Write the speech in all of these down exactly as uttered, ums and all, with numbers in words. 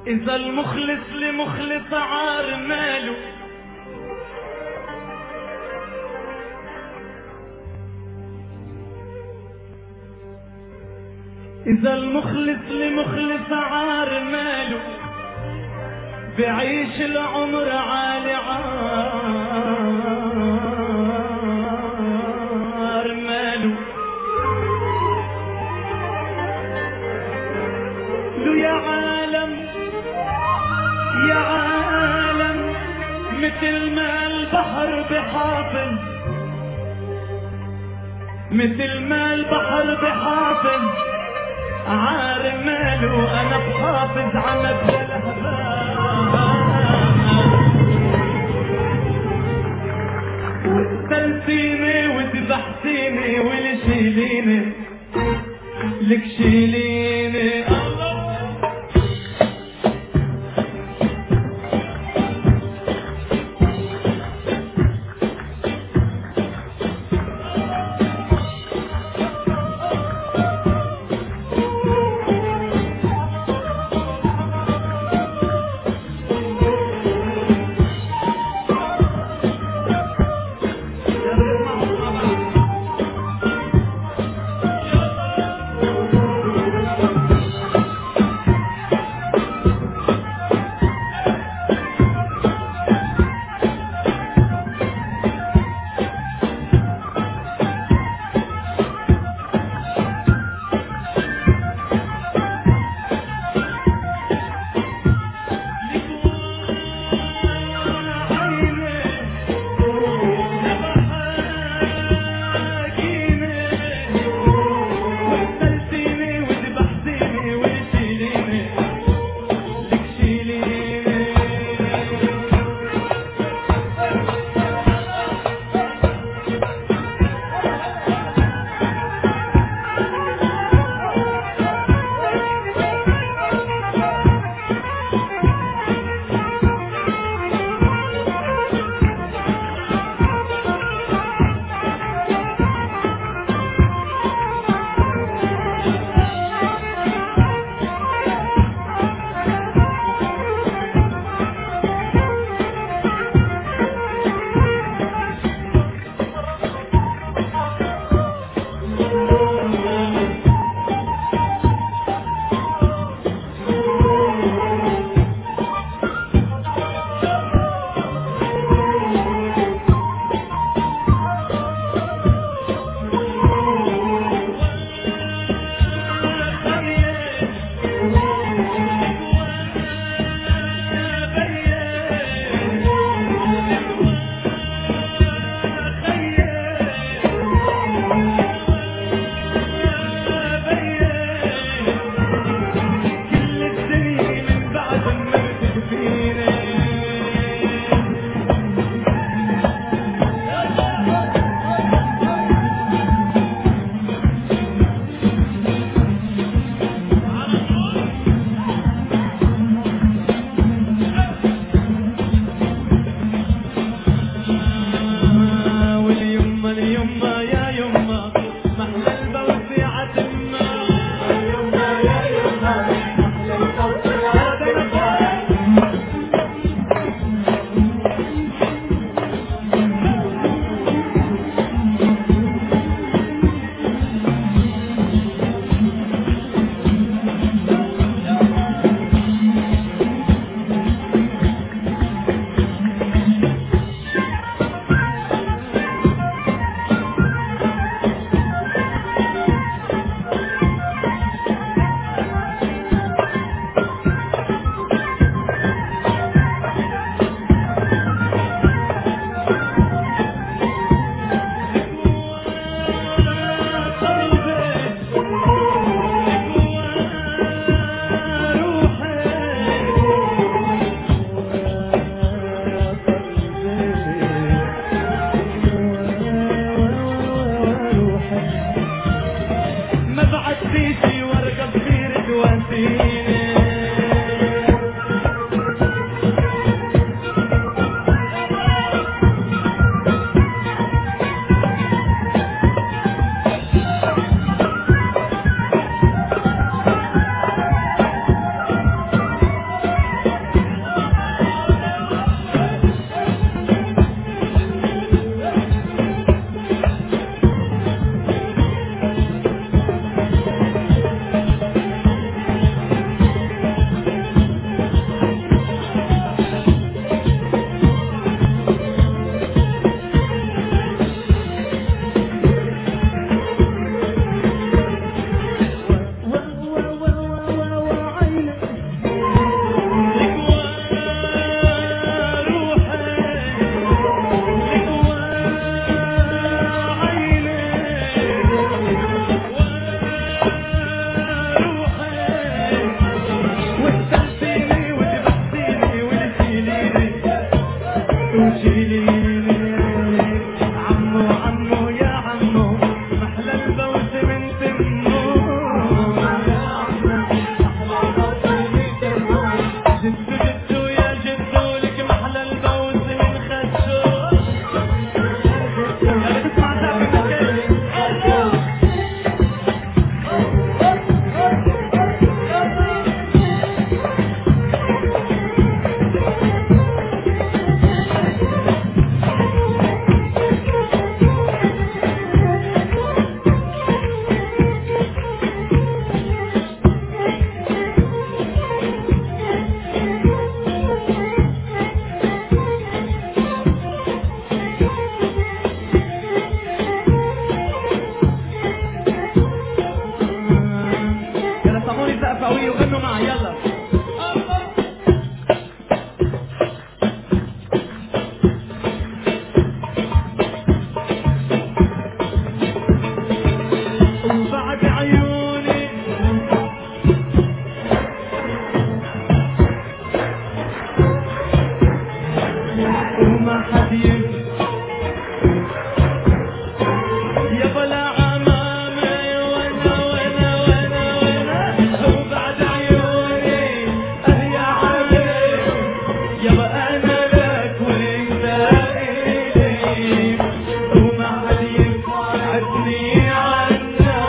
إذا المخلص لمخلص عار ماله، إذا المخلص لمخلص عار ماله، بعيش العمر عالي عار ماله. لو يا عالم يا عالم مثل ما البحر بحافظ، مثل ما البحر بحافظ عار ماله، انا بحافظ على مبدأ الاحباب. وقتلتيني وذبحتيني ولشيليني لك شيليني اعطوني سقفة قوية وغنوا معي يلا. وبعد عيوني وما حد يبكي يا بلا عمامي وانا وانا وانا وانا وبعد عيوني اه يا علي يابا انا لك وانت الي وما حد يبعدني عنك.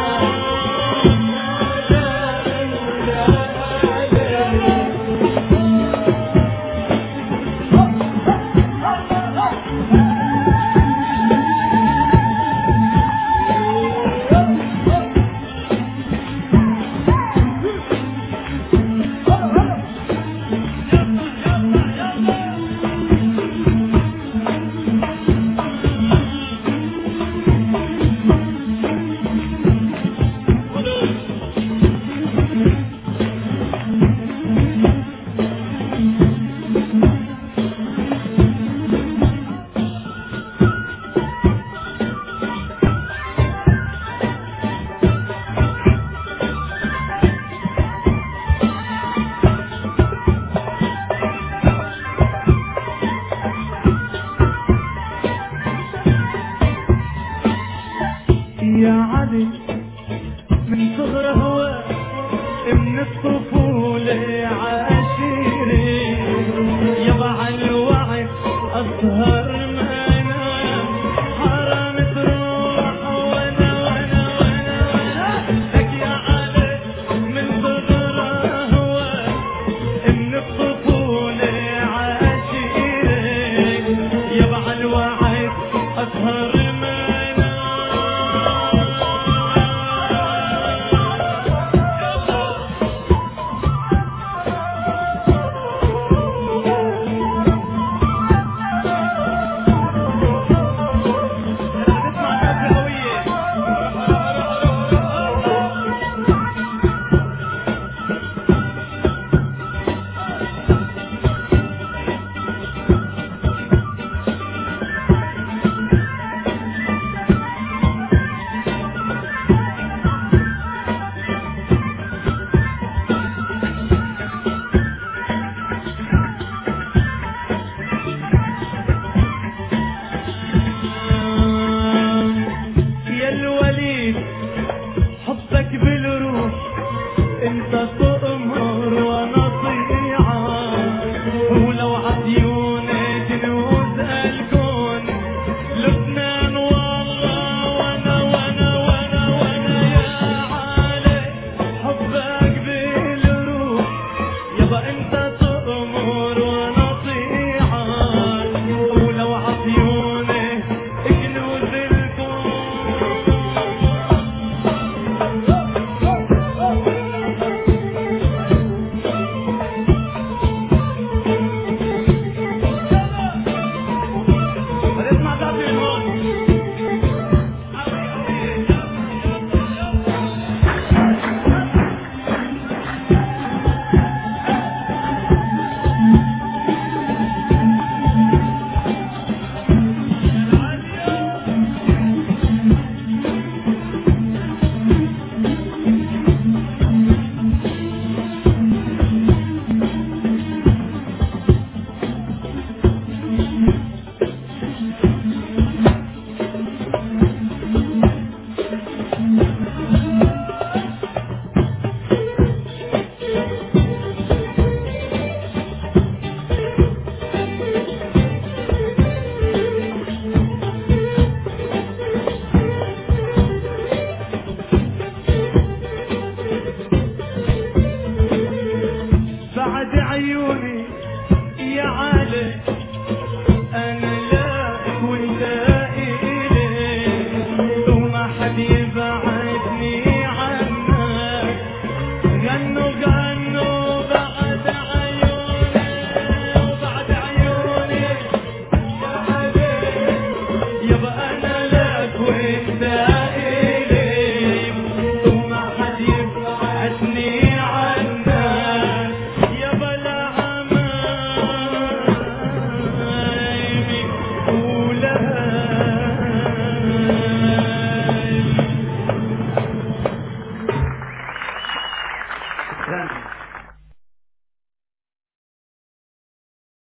يا علي من صغر هو من الطفولة عاشري يابا عالوعي أسهر ما أنام حرام تروح وانا وانا وانا وانا لك يا علي من صغر هو من الطفولة عاشري يابا عالوعي أسهر حبك بالروح انت تؤمر وانا طيعة ولو عطيوني جنود الكون لبنان والله وانا وانا وانا وانا يا علي حبك بالروح يابا انت تؤمر وانا طيعة ولو عطيوني جنود الكون. بعد عيوني يا علي انا لك وانت الي وما حد يبعدني عنك. غنوا غنوا بعد عيوني وبعد عيوني يا علي يابا انا لك وانت الي وما حد يبعدني عنك. غني